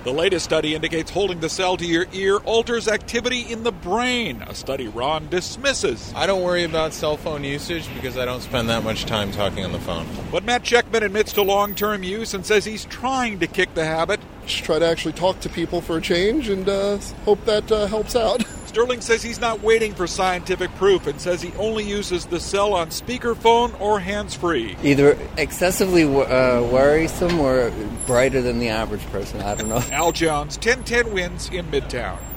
The latest study indicates holding the cell to your ear alters activity in the brain, a study Ron dismisses. I don't worry about cell phone usage because I don't spend that much time talking on the phone. But Matt Checkman admits to long-term use and says he's trying to kick the habit. Just try to actually talk to people for a change and hope that helps out. Sterling says he's not waiting for scientific proof and says he only uses the cell on speakerphone or hands-free. Either excessively worrisome or brighter than the average person. I don't know. Al Jones, 1010 Wins in Midtown.